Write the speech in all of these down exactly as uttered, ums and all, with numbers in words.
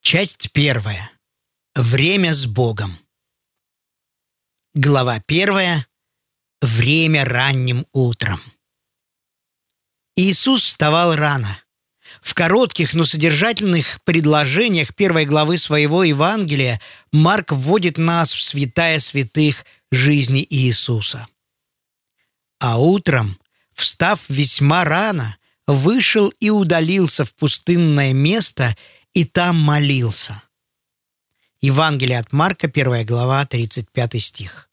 Часть первая. Время с Богом. Глава первая. Время ранним утром. Иисус вставал рано. В коротких, но содержательных предложениях первой главы своего Евангелия Марк вводит нас в святая святых жизни Иисуса. А утром, встав весьма рано, вышел и удалился в пустынное место и там молился. Евангелие от Марка, первая глава, тридцать пятый стих.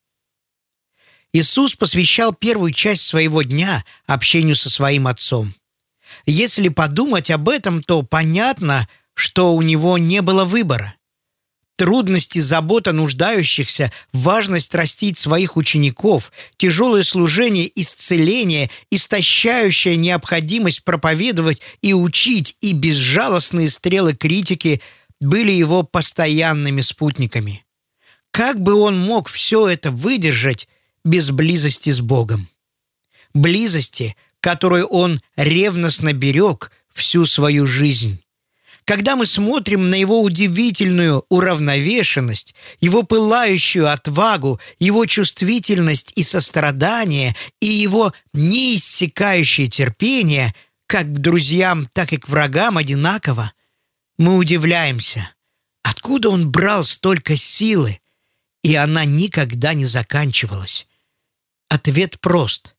Иисус посвящал первую часть своего дня общению со своим Отцом. Если подумать об этом, то понятно, что у него не было выбора. Трудности, забота нуждающихся, важность растить своих учеников, тяжелое служение исцеления, истощающая необходимость проповедовать и учить и безжалостные стрелы критики были его постоянными спутниками. Как бы он мог все это выдержать без близости с Богом? Близости, которую он ревностно берег всю свою жизнь. Когда мы смотрим на его удивительную уравновешенность, его пылающую отвагу, его чувствительность и сострадание, и его неиссякающее терпение, как к друзьям, так и к врагам одинаково, мы удивляемся, откуда он брал столько силы, и она никогда не заканчивалась. Ответ прост.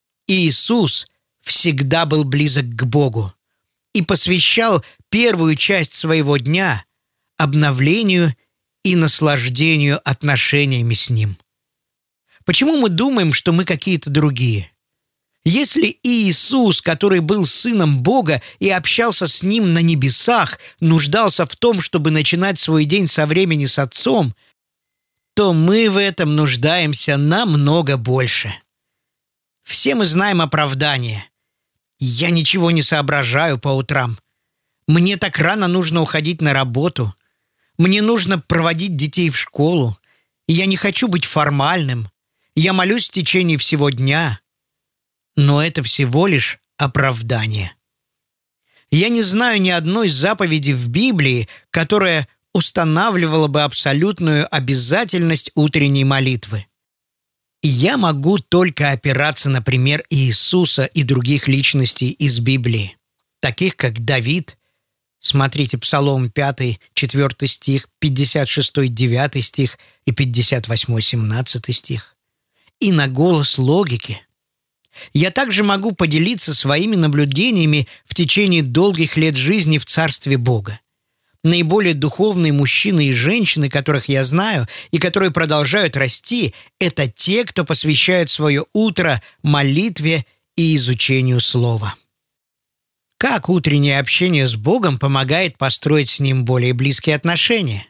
Иисус всегда был близок к Богу и посвящал первую часть своего дня обновлению и наслаждению отношениями с Ним. Почему мы думаем, что мы какие-то другие? Если Иисус, который был Сыном Бога и общался с Ним на небесах, нуждался в том, чтобы начинать свой день со времени с Отцом, то мы в этом нуждаемся намного больше. Все мы знаем оправдание. Я ничего не соображаю по утрам. Мне так рано нужно уходить на работу. Мне нужно проводить детей в школу. Я не хочу быть формальным. Я молюсь в течение всего дня. Но это всего лишь оправдание. Я не знаю ни одной заповеди в Библии, которая устанавливала бы абсолютную обязательность утренней молитвы. И я могу только опираться на пример Иисуса и других личностей из Библии, таких как Давид, смотрите Псалом пятый, четвёртый стих, пятьдесят шестой, девятый стих и пятьдесят восьмой, семнадцатый стих, и на голос логики. Я также могу поделиться своими наблюдениями в течение долгих лет жизни в Царстве Бога. Наиболее духовные мужчины и женщины, которых я знаю, и которые продолжают расти, это те, кто посвящают свое утро молитве и изучению Слова. Как утреннее общение с Богом помогает построить с Ним более близкие отношения?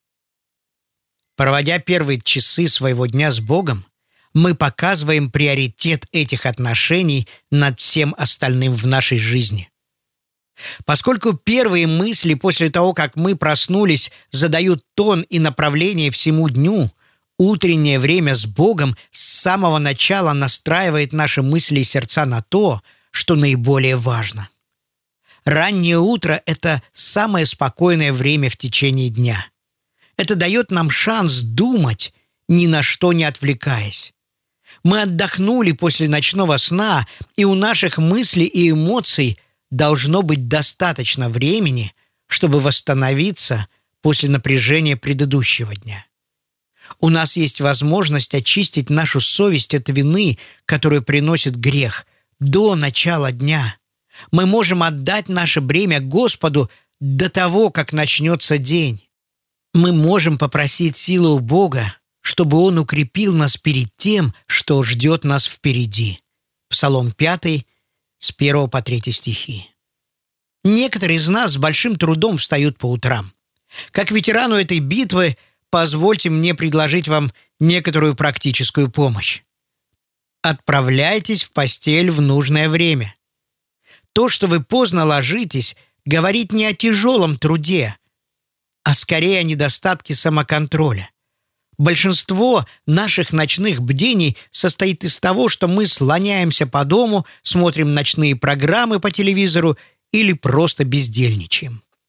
Проводя первые часы своего дня с Богом, мы показываем приоритет этих отношений над всем остальным в нашей жизни. Поскольку первые мысли после того, как мы проснулись, задают тон и направление всему дню, утреннее время с Богом с самого начала настраивает наши мысли и сердца на то, что наиболее важно. Раннее утро – это самое спокойное время в течение дня. Это дает нам шанс думать, ни на что не отвлекаясь. Мы отдохнули после ночного сна, и у наших мыслей и эмоций должно быть достаточно времени, чтобы восстановиться после напряжения предыдущего дня. У нас есть возможность очистить нашу совесть от вины, которую приносит грех, до начала дня. Мы можем отдать наше бремя Господу до того, как начнется день. Мы можем попросить силы у Бога, чтобы Он укрепил нас перед тем, что ждет нас впереди. Псалом пятый, с первого по третий стихи. Некоторые из нас с большим трудом встают по утрам. Как ветерану этой битвы, позвольте мне предложить вам некоторую практическую помощь. Отправляйтесь в постель в нужное время. То, что вы поздно ложитесь, говорит не о тяжелом труде, а скорее о недостатке самоконтроля. Большинство наших ночных бдений состоит из того, что мы слоняемся по дому, смотрим ночные программы по телевизору или просто бездельничаем.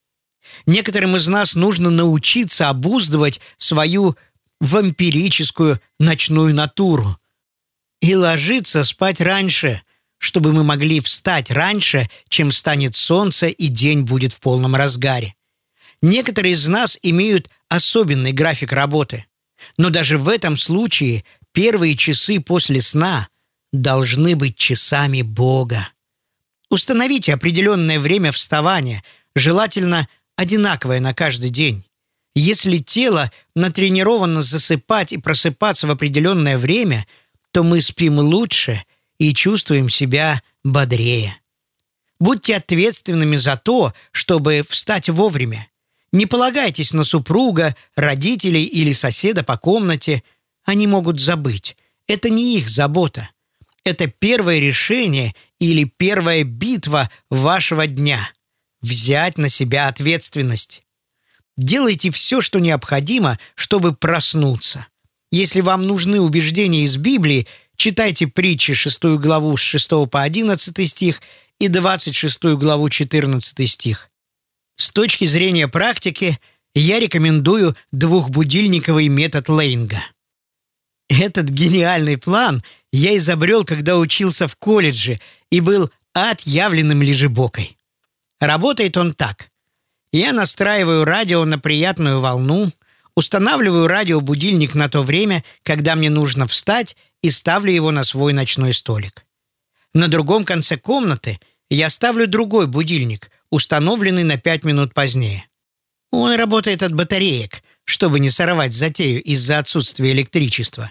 Некоторым из нас нужно научиться обуздывать свою вампирическую ночную натуру и ложиться спать раньше, чтобы мы могли встать раньше, чем встанет солнце и день будет в полном разгаре. Некоторые из нас имеют особенный график работы, но даже в этом случае первые часы после сна должны быть часами Бога. Установите определенное время вставания, желательно одинаковое на каждый день. Если тело натренировано засыпать и просыпаться в определенное время, то мы спим лучше и чувствуем себя бодрее. Будьте ответственными за то, чтобы встать вовремя. Не полагайтесь на супруга, родителей или соседа по комнате. Они могут забыть. Это не их забота. Это первое решение или первая битва вашего дня. Взять на себя ответственность. Делайте все, что необходимо, чтобы проснуться. Если вам нужны убеждения из Библии, читайте Притчи шестую главу с шестого по одиннадцатый стих и двадцать шестую главу четырнадцатый стих. С точки зрения практики, я рекомендую двухбудильниковый метод Лейнга. Этот гениальный план я изобрел, когда учился в колледже и был отъявленным лежебокой. Работает он так. Я настраиваю радио на приятную волну, устанавливаю радиобудильник на то время, когда мне нужно встать, и ставлю его на свой ночной столик. На другом конце комнаты я ставлю другой будильник, установленный на пять минут позднее. Он работает от батареек, чтобы не сорвать затею из-за отсутствия электричества.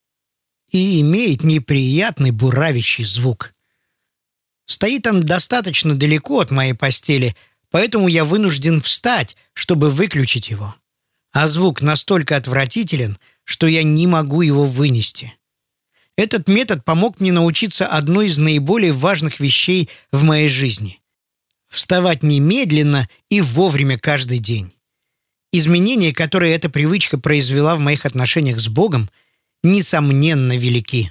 И имеет неприятный буравящий звук. Стоит он достаточно далеко от моей постели, поэтому я вынужден встать, чтобы выключить его. А звук настолько отвратителен, что я не могу его вынести. Этот метод помог мне научиться одной из наиболее важных вещей в моей жизни – вставать немедленно и вовремя каждый день. Изменения, которые эта привычка произвела в моих отношениях с Богом, несомненно велики.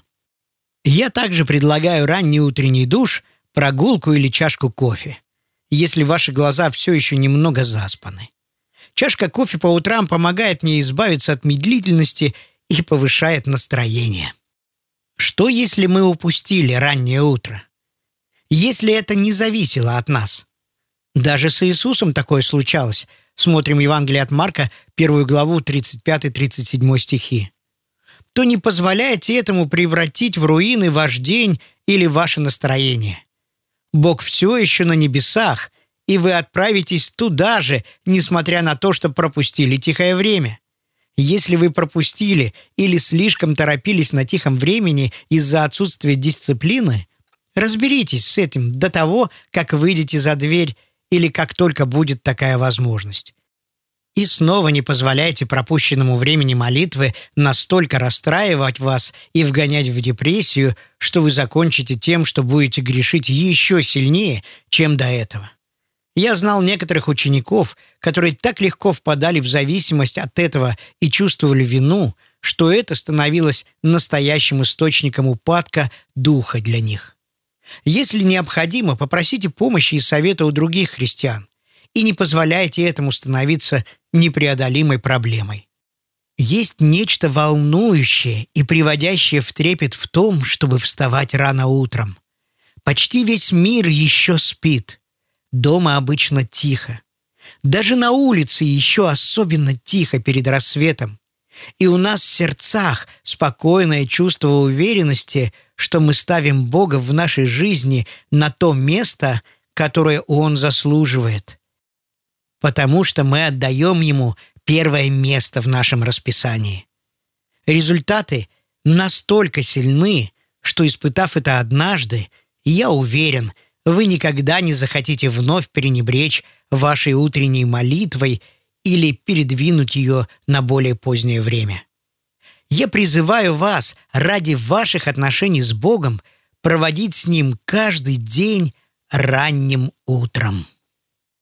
Я также предлагаю ранний утренний душ, прогулку или чашку кофе, если ваши глаза все еще немного заспаны. Чашка кофе по утрам помогает мне избавиться от медлительности и повышает настроение. Что, если мы упустили раннее утро? Если это не зависело от нас? Даже с Иисусом такое случалось. Смотрим Евангелие от Марка, первую главу, тридцать пятый тридцать седьмой стихи. То не позволяйте этому превратить в руины ваш день или ваше настроение. Бог все еще на небесах, и вы отправитесь туда же, несмотря на то, что пропустили тихое время. Если вы пропустили или слишком торопились на тихом времени из-за отсутствия дисциплины, разберитесь с этим до того, как выйдете за дверь или как только будет такая возможность. И снова не позволяйте пропущенному времени молитвы настолько расстраивать вас и вгонять в депрессию, что вы закончите тем, что будете грешить еще сильнее, чем до этого. Я знал некоторых учеников, которые так легко впадали в зависимость от этого и чувствовали вину, что это становилось настоящим источником упадка духа для них. Если необходимо, попросите помощи и совета у других христиан и не позволяйте этому становиться непреодолимой проблемой. Есть нечто волнующее и приводящее в трепет в том, чтобы вставать рано утром. Почти весь мир еще спит. Дома обычно тихо. Даже на улице еще особенно тихо перед рассветом. И у нас в сердцах спокойное чувство уверенности, что мы ставим Бога в нашей жизни на то место, которое Он заслуживает. Потому что мы отдаем Ему первое место в нашем расписании. Результаты настолько сильны, что, испытав это однажды, я уверен, вы никогда не захотите вновь пренебречь вашей утренней молитвой или передвинуть ее на более позднее время. Я призываю вас ради ваших отношений с Богом проводить с Ним каждый день ранним утром.